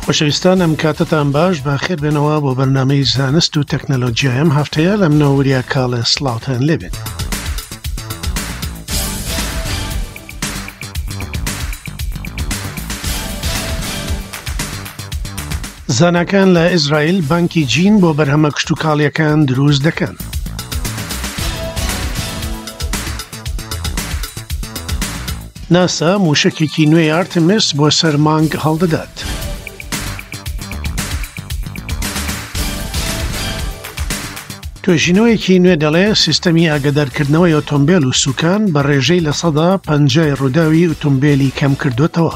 خۆشەویستان ئەم کاتتان باش باخێر بێنەوە بۆ بەرنامەی زانست و تەکنەلۆجیا ئەم هەفتەیە لەم نەوەریە کاڵە سڵاوتان لێبێت. زاناکان لە ئیزرائیل بانکی جین بۆ بەرهەمە کشتوکاڵیەکان دروست دەکەن. ناسا موشکێکی نوێی ئارتمیس بۆ سەر مانگ هەڵدەدات. توێژینەوەیەکی نوێ دەڵێ سیستەمی ئاگادارکردنەوەی ئۆتۆمبیل و سوکان بە ڕێژەی لە 50 ڕووداوی ئۆتۆمبیلی کەم کردوێتەوە.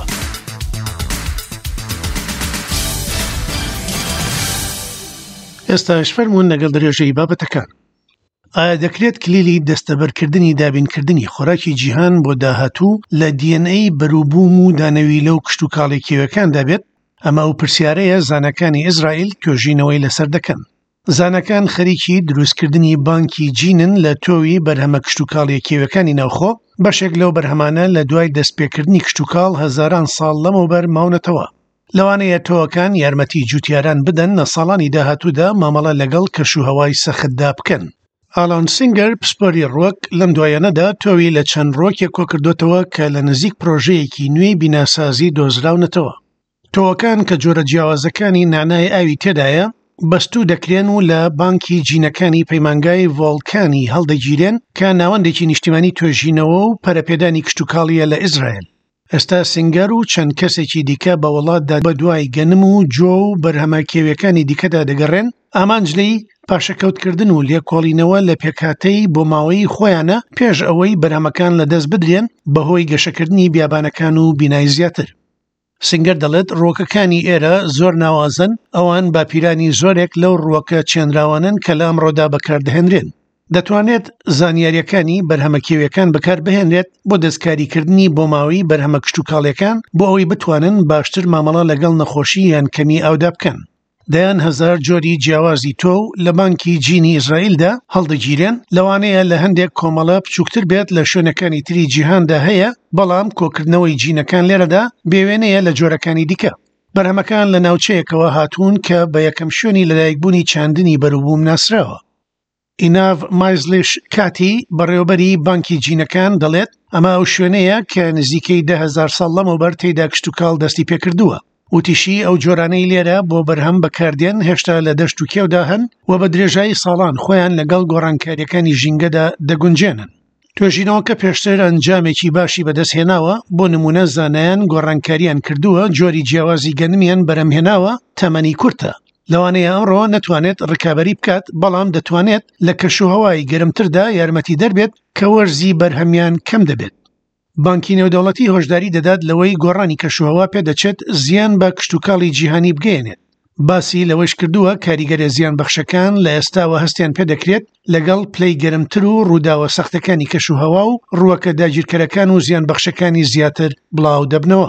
ئێستاش فەرموون لەگەڵ درێژەی بابەتەکان. ئایا دەکرێت کلیلی دەستەبەرکردنی دابینکردنی خۆراکی جیهان بۆ داهاتوو لە DNA بەرووبووم و دانەوی لەو کشتوکاڵێکیەوەکان دابێت؟ ئەمە ئەو پرسیارەیە زانەکانی ئیزرائیل توێژینەوەی لەسەر دەکەن. زانەکان خەریکی دروستکردنی بانکی جینن لە تۆوی بەرهەمە کشتوکاڵیەکیەوەکانی ناوخۆ، بەشێک لەو بەرهەمانە لە دوای دەستپێکردنی کشتوکاڵ هەزاران ساڵ لەمەوبەر ماونەتەوە. لەوانەیە تۆوەکان یارمەتی جوتیاران بدەن لە ساڵانی داهاتوودا مامەڵە لەگەڵ کەشوهەوای سەختدا بکەن. ئالان سینگەر پسپۆری ڕۆک لەم دوایەنەدا تۆوی لە چەند ڕۆکێک کۆکردوتەوە کە لە نزیک پرۆژەیەکی نوێی بیناسازی دۆزراونەتەوە. تۆوەکان کە جۆرە جیاوازەکانی نانای ئاوی تێدایە بەستوو دەکرێن و لە بانکی جینەکانی پەیمانگای ڤۆڵکانی هەڵدەگیرێن کە ناوەندێکی نیشتیمانی توێژینەوە و پەرەپێدانی کشتوکاڵیە لە ئیزرائیل. ئێستا سینگەر و چەند کەسێکی دیکە بە وڵاتدا بە دوای گەنم و جۆ و بەرهەمە کێویەکانی دیکەدا دەگەڕێن، ئامانجلەی پاشەکەوتکردن و لێکۆڵینەوە لە پێکاتەی بۆ ماوەی خۆیانە پێش ئەوەی بەرهەمەکان لەدەست بدرێن بەهۆی گەشەکردنی بیابانەکان و بینایی زیاتر. سینگەر دەڵێت ڕۆکەکانی ئێرە زۆر ناوازن، ئەوان باپیرانی زۆرێک لەو ڕووەکە چێنراوانن کە لە ئەمڕۆدا بەکاردەهێنرێن. دەتوانێت زانیاریەکانی بەرهەمە کێویەکان بەکار بهێنرێت بۆ دەستکاریکردنی بۆ ماوەی بەرهەمە کشتوکاڵیەکان بۆ ئەوەی بتوانن باشتر مامەڵە لەگەڵ نەخۆشی یان کەمی ئاودا بکەن. دەیان هەزار جۆری جیاوازی تۆ لە بانکی جینی ئیزرائیلدا هەڵدەگیرێن، لەوانەیە لە هەندێک کۆمەڵە بچووکتر بێت لە شوێنەکانی تری جیهاندا هەیە، بەڵام کۆکردنەوەی جینەکان لێرەدا بێوێنەیە لە جۆرەکانی دیکە. بەرهەمەکان لە ناوچەیەکەوە هاتوون کە بە یەکەم شوێنی لەدایکبوونی چاندنی بەرووبووم ناسراوە. ئیناڤ مایزلیش کاتی بەڕێوەبەری بانکی جینەکان دەڵێت ئەمە ئەو شوێنەیە کە نزیکەی 10,000 ساڵ لەمەوبەر تێیدا کشتوکاڵ دەستی پێکردووە. وتیشی ئەو جۆرانەی لێرە بۆ بەرهەم بەکاردێن هێشتا لە دەشت و کێودا هەن و بە درێژایی ساڵان خۆیان لەگەڵ گۆڕانکاریەکانی ژینگەدا دەگونجێنن. توێژینەوە کە پێشتر ئەنجامێکی باشی بەدەستهێناوە، بۆ نمونە زانایان گۆڕانکاریان کردووە جۆری جیاوازی گەنمیان بەرەمهێناوە تەمەنی کورتە. لەوانەیە ئەمڕۆ نەتوانێت ڕکابەری بکات، بەڵام دەتوانێت لە کەشوهەوای گەرمتردا یارمەتی دەربێت کە وەرزی بەرهەمیان کەم دەبێت. بانکی نێودەوڵەتی هۆشداری دەدات لەوەی گۆڕانی کەشوهەوا پێدەچێت زیان بە کشتوکاڵی جیهانی بگەێنێت. باسی لەوەش کردووە کاریگەرە زیان بەخشەکان لە ئێستاوە هەستیان پێدەکرێت لەگەڵ پلەی گەرمتر و ڕووداوە سەختەکانی کەشوهەوا و ڕووەکە داگیرکەرەکان و زیان بەخشەکانی زیاتر بڵاو دەبنەوە.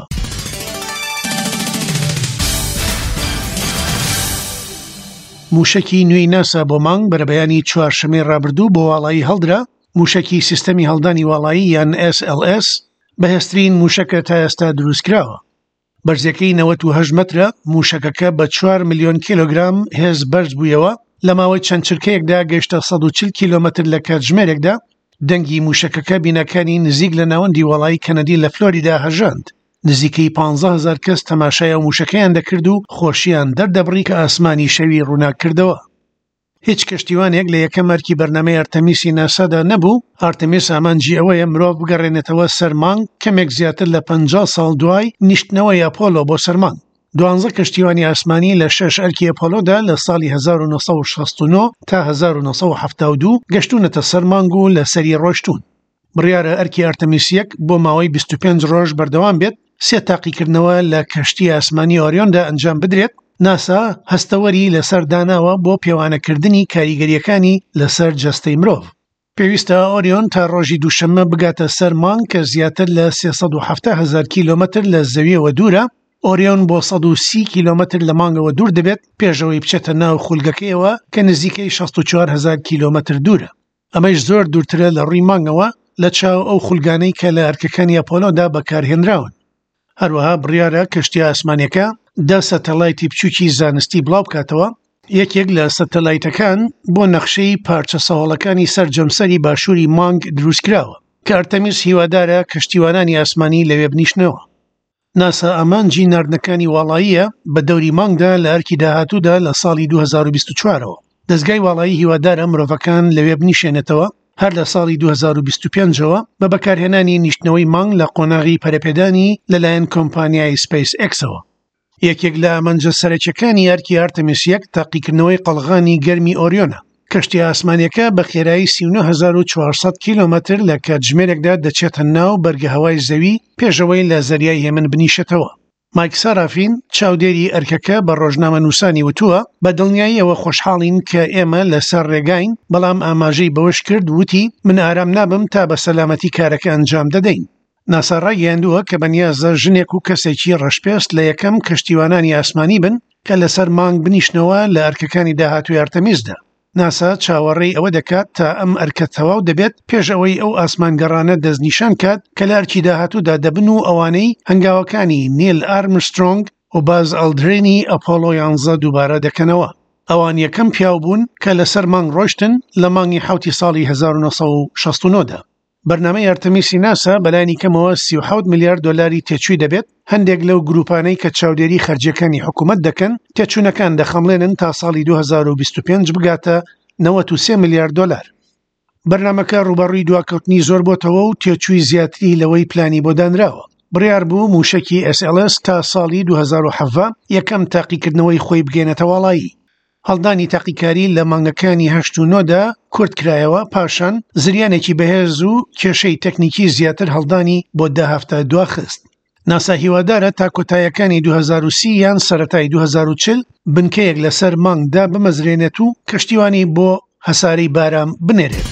موشکی نوێی ناسا بۆ مانگ بەرەبەیانی چوارشەمەی ڕابردوو بۆ واڵایی هەڵدرا. موشکی سیستەمی هەڵدانی واڵایی یان SLS بەهێزترین موشەکە تا ئێستا دروستکراوە. بەرزەکەی 98 مەترە. موشەکەکە بە 4 ملیۆن کیلۆگرام هێز بەرز بوویەوە. لە ماوەی چەند چرکەیەکدا گەیشتە 140 کیلۆمەتر لە کاتژمێرێکدا. دەنگی موشەکەکە بینەکانی نزیک لە ناوەندی وڵایی کەنەدی لە فلۆریدا هەژاند. نزیکەی 15,000 کەس تەماشای ئەو موشەکەیان دەکرد و خۆشیان دەردەبڕی کە ئاسمانی شەوی ڕووناکردەوە. هیچ کەشتیوانێک لە یەکەم مەرکی بەرنامەی ئارتەمیسی ناسادا نەبوو. ئارتەمیس ئامانجی ئەوەیە مرۆڤ بگەڕێنێتەوە سەر مانگ کەمێک زیاتر لە 50 ساڵ دوای نیشتنەوەی ئەپۆلۆ بۆ سەر مانگ. 12 کەشتیوانی ئاسمانی لە 6 ئەرکی ئەپۆلۆدا لە ساڵی 1969 تا 1972 گەشتونەتە سەر مانگ و لە سەری ڕۆشتون. بڕیارە ئەرکی ئارتەمیسیەک بۆ ماوەی 25 ڕۆژ بەردەوام بێت، 3 تاقیکردنەوە لە کەشتی ئاسمانی ئۆریۆندا ئەنجام بدرێت. ناسا هەستەوەری لەسەر داناوە بۆ پێوانەکردنی کاریگەریەکانی لەسەر جەستەی مرۆڤ. پێویستە ئۆریۆن تا ڕۆژی دووشەممە بگاتە سەر مانگ کە زیاتر لە 370,000 کیلۆمەتر لە زەویەوە دوورە. ئۆریۆن بۆ 130 کیلۆمەتر لە مانگەوە دوور دەبێت پێشەوەی بچێتە ناو خولگەکەیەوە کە نزیکەی 64,000 کیلۆمەتر دوورە. ئەمەش زۆر دوورترە لە ڕووی مانگەوە لە چاو ئەو خولگانەی کە لە ئەرکەکانی ئەپۆلۆدا بەکارهێنراون. هەروەها بڕیارە کەشتی ئاسمانیەکە دا سەتەلایتی بچووکی زانستی بڵاو بکاتەوە. یەکێک لە سەتەلایتەکان بۆ نەخشەی پارچە سەواڵەکانی سەرجەمسەری باشووری مانگ دروستکراوە کە ئەرتەمیس هیوادارە کەشتیوانانی ئاسمانی لەوێ بنیشنەوە. ناسا ئامانجی ناردنەکانی واڵاییە بە دەوری مانگدا لە ئەرکی داهاتوودا لە ساڵی 2024ەوە. دەستگای واڵایی هیوادارە مرۆڤەکان لەوێ بنیشێنێتەوە هەر لە ساڵی 2025ەوە بە بەکارهێنانی نیشتنەوەی مانگ لە قۆناغی پەرەپێدانی لەلایەن کۆمپانیای سپیس ئێکسەوە. یەکێک لە ئەمەنجە سەرەکیەکانی ئەرکی ئارتەمیس 1 تاقیکردنەوەی قەڵغانی گەرمی ئۆریۆنە. کەشتی ئاسمانیەکە بە خێرایی 39400 کیلۆمەتر لە کاتژمێرێکدا دەچێتە ناو بەرگە هەوای زەوی پێشەوەی لە زەریای هێمن بنیشێتەوە. مایک سارافین چاودێری ئەرکەکە بە ڕۆژنامە نووسانی وتووە بە دڵنیایی ئەوە خۆشحاڵین کە ئێمە لەسەر ڕێگاین، بەڵام ئاماژەی بەوەش کرد وتی من ئارام نابم تا بە سەلامەتی کارەکە ئەنجام دەدەین. ناسا ڕایگەیاندووە کە بەنیازە ژنێک و کەسێکی ڕەشپێست لە یەکەم کەشتیوانانی ئاسمانی بن کە لەسەر مانگ بنیشنەوە لە ئەرکەکانی داهاتووی ئارتەمیسدا. ناسا چاوەڕێی ئەوە دەکات تا ئەم ئەرکە تەواو دەبێت پێش ئەوەی ئەو ئاسمانگەڕانە دەستنیشان کات کە لە ئەرکی داهاتوودا دەبن و ئەوانەی هەنگاوەکانی نیل ئارمسترۆنگ و باز ئەڵدرێنی ئەپۆلۆ 11 دووبارە دەکەنەوە. ئەوان یەکەم پیاو بوون کە لەسەر مانگ ڕۆیشتن لە مانگی حوتی ساڵی 1969دا. بەرنامەی ئەرتەمیسی ناسا بەلایانی کەمەوە 37 میلیارد دۆلاری تێچووی دەبێت. هەندێک لەو گروپانەی کە چاودێری خەرجیەکانی حکوومەت دەکەن تێچوونەکان دەخەمڵێنن تا ساڵی 2025 بگاتە 93 میلیارد دۆلار. بەرنامەکە ڕوبەڕووی دواکەوتنی زۆر بۆتەوە و تێچووی زیاتری لەوەی پلانی بۆ دانراوە. بڕیار بوو موشکی SLS تا ساڵی 2007 یەکەم تاقیکردنەوەی خۆی بگێنێتە واڵایی. هەڵدانی تاقیکاری لە مانگەکانی 8 و 9دا کورت کرایەوە، پاشان زریانێکی بەهێز و کێشەی تەکنیکی زیاتر هەڵدانی بۆ 10 هەفتە دواخست. ناسا هیوادارە تا کۆتاییەکانی 2030 یان سەرەتای 2040 بنکەیەک لەسەر مانگدا بمەزرێنێت و کەشتیوانی بۆ هەساری بارام بنێرێت.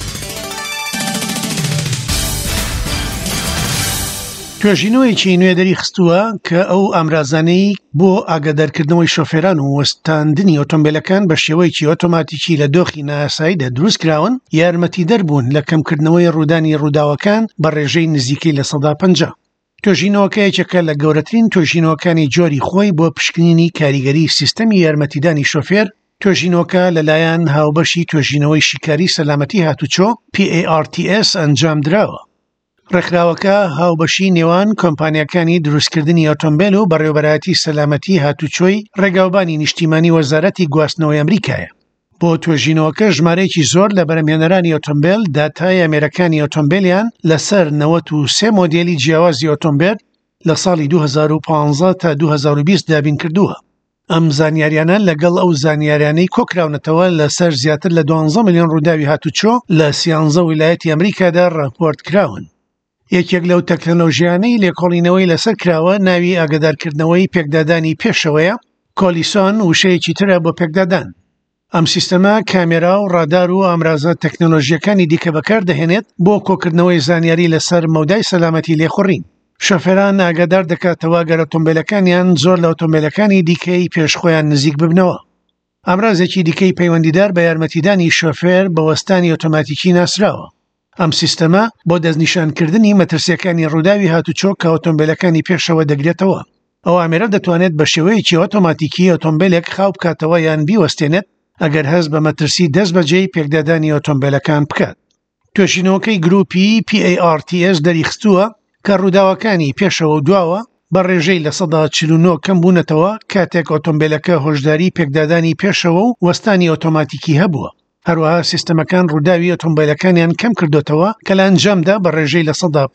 توێژینەوەیکی نوێ دەری خستووە کە ئەو ئامرازانەی بۆ ئاگادارکردنەوەی شۆفێران و وەستاندنی ئۆتۆمبیلەکان بە شێوەیەکی ئۆتۆماتیکی لە دۆخی ناساییدا دروست کراون یارمەتی دەربوون لە کەمکردنەوەی ڕوودانی ڕووداوەکان بە ڕێژەی نزیکەی لە 150. توێژینەوەکەیەکێکە لە گەورەترین توێژینەوەکانی جۆری خۆی بۆ پشکنینی کاریگەری سیستەمی یارمەتیدانی شۆفێر. توێژینەوەکە لەلایەن هاوبەشی توێژینەوەی شیکاری سەلامەتی هاتوچۆ PARTS ئەنجام درراوە. ڕێکخراوەکە هاوبەشی نێوان کۆمپانیەکانی دروستکردنی ئۆتۆمبیل و بەڕێوەبەرایەتی سەلامەتی هاتوچۆی ڕێگاوبانی نیشتیمانی وەزارەتی گواستنەوەی ئەمریکایە. بۆ توێژینەوەکە ژمارەیەکی زۆر لە بەرهەمهێنەرانی ئۆتۆمبیل داتای ئەمریکانی ئۆتۆمبیلیان لەسەر 93 مۆدێلی جیاوازی ئۆتۆمبیل لە ساڵی 2015 تا 2020 دابین کردووە. ئەم زانیاریانە لەگەڵ ئەو زانیاریانەی کۆکراونەتەوە لەسەر زیاتر لە 12 ملیۆن ڕووداوی هاتوچۆ لە 13 ویلایەتی ئەمریکادا ڕاپۆرت کراون. یەکێک لەو تەکنۆلۆژیانەی لێکۆڵینەوەی لەسەر کراوە ناوی ئاگادارکردنەوەی پێکدادانی پێشەوەیە. کۆلیسۆن وشەیەکی ترە بۆ پێکدادان. ئەم سیستەمە کامێرا و ڕادار و ئامرازە تەکنۆلۆژیەکانی دیکە بەکار دەهێنێت بۆ کۆکردنەوەی زانیاری لەسەر مەودای سەلامەتی لێخوڕین. شۆفێران ئاگادار دەکاتەوە گەر ئۆتۆمبیلەکانیان زۆر لە ئۆتۆمبیلەکانی دیکەی پێشخۆیان نزیک ببنەوە. ئامرازێکی دیکەی پەیوەندیدار بە یارمەتیدانی شۆفێر بە وەستانی ئۆتۆماتیکی ناسراوە. ئەم سیستەمە بۆ دەستنیشانکردنی مەترسیەکانی ڕووداوی هاتوچۆ کە ئۆتۆمبیلەکانی پێشەوە دەگرێتەوە. ئەو ئامێرە دەتوانێت بە شێوەیەکی ئۆتۆماتیکی ئۆتۆمبیلێک خاو بکاتەوە یان بیوەستێنێت ئەگەر هەست بە مەترسی دەست بەجێی پێکدادانی ئۆتۆمبیلەکان بکات. توێژینەوەکەی گروپی PARTS دەریخستووە کە ڕووداوەکانی پێشەوە و دواوە بە ڕێژەی لە 149 کەم بوونەتەوە کاتێک ئۆتۆمبیلەکە هۆشداری پێکدادانی پێشەوە و وەستانی ئۆتۆماتیکی هەبووە. هەروەها سیستەمەکان ڕووداوی ئۆتۆمبیلەکانیان کەم کردوتەوە کە لە ئەنجامدا بە ڕێژەی لە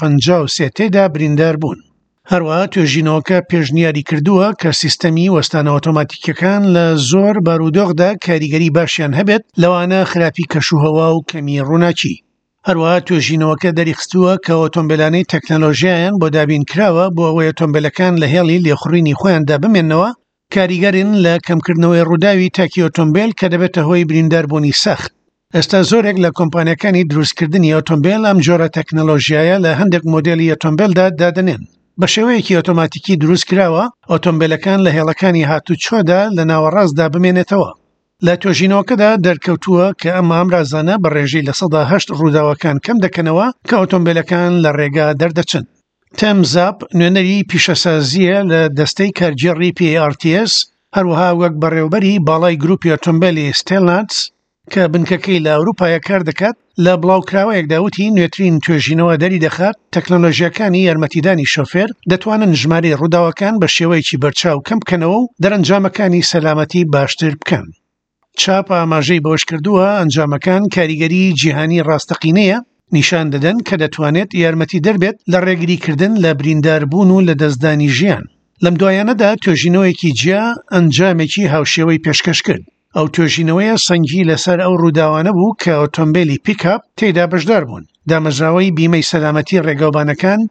153 تێدا بریندار بوون. هەروەها توێژینەوەکە پێشنیاری کردووە کە سیستەمی وەستانە ئۆتۆماتیکەکان لە زۆر بارودۆخدا کاریگەری باشیان هەبێت لەوانە خراپی کەشوهەوا و کەمی ڕووناچی. هەروەها توێژینەوەکە دەریخستووە کە ئۆتۆمبیلانەی تەکنۆلۆژیایان بۆ دابین کراوە بۆ ئەوەی ئۆتۆمبیلەکان لە هێڵی لێخوڕینی خۆیاندا بمێنەوە کاریگەرن لە کەمکردنەوەی ڕووداوی تاکی ئۆتۆمبیل کە دەبێتە هۆی برینداربوونی سەخت. ئێستا زۆرێک لە کۆمپانیەکانی دروستکردنی ئۆتۆمبیل ئەم جۆرە تەکنۆلۆژیایە لە هەندێک مۆدێلی ئۆتۆمبیلدا دادەنێن. بە شێوەیەکی ئۆتۆماتیکی دروست کراوە ئۆتۆمبیلەکان لە هێڵەکانی هاتوچۆدا لە ناوەڕاستدا بمێنێتەوە. لە توێژینەوەکەدا دەرکەوتووە کە ئەمە ئامرازانە بە ڕێژەی لە 108 ڕووداوەکان کەم دەکەنەوە کە ئۆتۆمبیلەکان لە ڕێگا دەردەچن. تەمزاپ نوێنەری پیشەسازیە لە دەستەی کارگێڕی PRTS هەروەها وەک بەڕێوەبەری باڵای گروپی ئۆتۆمبیلی ستێلناتس کە بنکەکەی لە ئەوروپایە کار دەکات لە بڵاوکراوەیەکدا وتی نوێترین توێژینەوە دەری دەخات تەکنۆلۆژیەکانی یارمەتیدانی شۆفێر دەتوانن ژمارەی ڕووداوەکان بە شێوەیەکی بەرچاو کەم بکەنەوە و دەرەنجامەکانی سەلامەتی باشتر بکەن. چاپ ئاماژەی بەوەش کردووە ئەنجامەکان کاریگەری جیهانی ڕاستەقینەیە نیشان دەدەن کە دەتوانێت یارمەتی دەربێت لە ڕێگریکردن لە برینداربوون و لە دەستدانی ژیان. لەم دوایانەدا توێژینەوەیەکی جیا ئەنجامێکی هاوشێوەی پێشکەش کرد. ئەو توێژینەوەیە سەنگی لەسەر ئەو ڕووداوانە بوو کە ئۆتۆمبیلی پیکاپ تێیدا بەشدار بوون. دامەژراوەی بیمەی سەلامەتی ڕێگەوبانەکان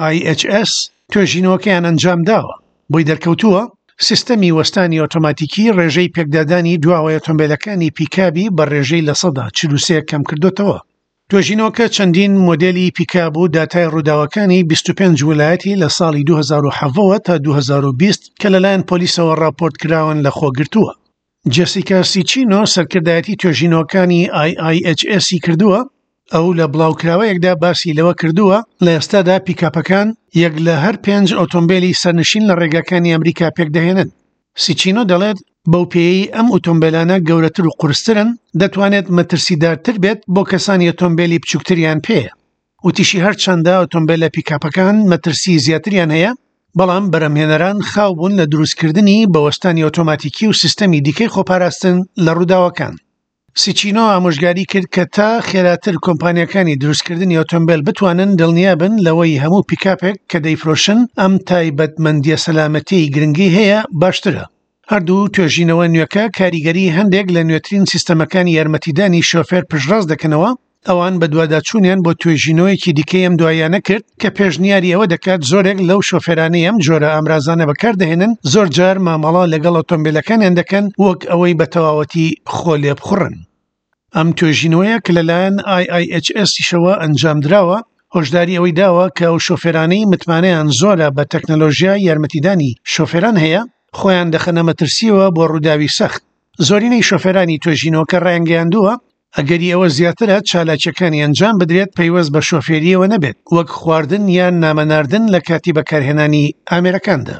IIHS توێژینەوەکەیان ئەنجام داوە. بۆی دەرکەوتووە سیستەمی وەستانی ئۆتۆماتیکی ڕێژەی پێکدادانی دواوەی ئۆتۆمبیلەکانی پیکابی بە ڕێژەی لە 43 کەم کردوتەوە. توێژینەوەکە چەندین مۆدێلی پیکاب و داتای ڕووداوەکانی 25 ویلایەتی لە ساڵی 2007 تا 2020 کە لەلایەن پۆلیسەوە راپۆرت کراون لە خۆگرتووە. جەسیکا سیچینۆ سەرکردایەتی توێژینەوەکانی IIHS کردووە. ئەو لە بڵاوکراوەیەکدا باسی لەوە کردووە لە ئێستادا پیکاپەکان یەک لە هەر 5 ئۆتۆمبیلی سەرنشین لە ڕێگاکانی ئەمریکا پێکدەهێنن. سیچینۆ دەڵێت بەو پێی ئەم ئۆتۆمبیلانە گەورەتر و قورسترن دەتوانێت مەترسیدارتر بێت بۆ کەسانی ئۆتۆمبیلی بچووکتریان پێیە. وتیشی هەر چەندە ئۆتۆمبیلە پیکاپەکان مەترسی زیاتریان هەیە بەڵام بەرەمهێنەران خاو بوون لە دروستکردنی بەوەستانی ئۆتۆماتیکی و سیستەمی دیکەی خۆپاراستن لە ڕووداوەکان. سیچینۆ ئامۆژگاری کرد کە تا خێراتر کۆمپانیەکانی دروستکردنی ئۆتۆمبیل بتوانن دڵنیابن لەوەی هەموو پیکاپێک کە دەیفرۆشن ئەم تایبەتمەندیە سەلامەتیی گرنگی هەیە باشترە. هەردوو توێژینەوە نوێکە کاریگەری هەندێک لە نوێترین سیستەمەکانی یارمەتیدانی شۆفێر پشتڕاست دەکەنەوە. ئەوان بە دوواداچوونیان بۆ توێژینەوەیەکی دیکەی ئەم دوایانە کرد کە پێشنیاری ئەوە دەکات زۆرێک لەو شۆفێرانەی ئەم جۆرە ئامرازانە بەکاردەهێنن زۆر جار مامەڵە لەگەڵ ئۆتۆمبیلەکانیان دەکەن وەک ئەوەی بە تەواوەتی خۆلێ بخوڕن. ئەم توێژینەوەیە کە لەلایەن IIHS-شەوە ئەنجام دراوە هۆشداری ئەوەی داوە کە ئەو شۆفێرانەی متمانەیان زۆرە بە تەکنۆلۆژیای یارمەتیدانی شۆفێران هەیە خۆیان دەخەنە مەترسیەوە بۆ ڕووداوی سەخت. زۆرینەی شۆفێرانی توێژینەوەکە ڕایانگەیاندووە ئەگەری ئەوە زیاترە چالاکیەکانی ئەنجام بدرێت پەیوەست بە شۆفێریەوە نەبێت وەک خواردن یان نامەناردن لە کاتی بەکارهێنانی ئامێرەکاندا.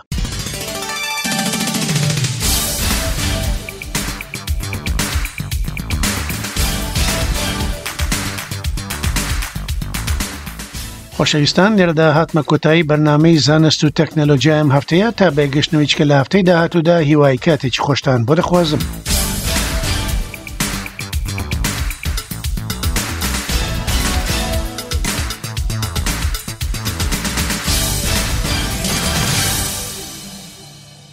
خۆشەویستان لێرەدا هاتمە کۆتایی بەرنامەی زانست و تەکنۆلۆژیا ئەم هەفتەیە تا بەگەشتنەوەیچکە لە هەفتەی داهاتوودا هیوای کاتێکی خۆشتان بۆ دەخوازم.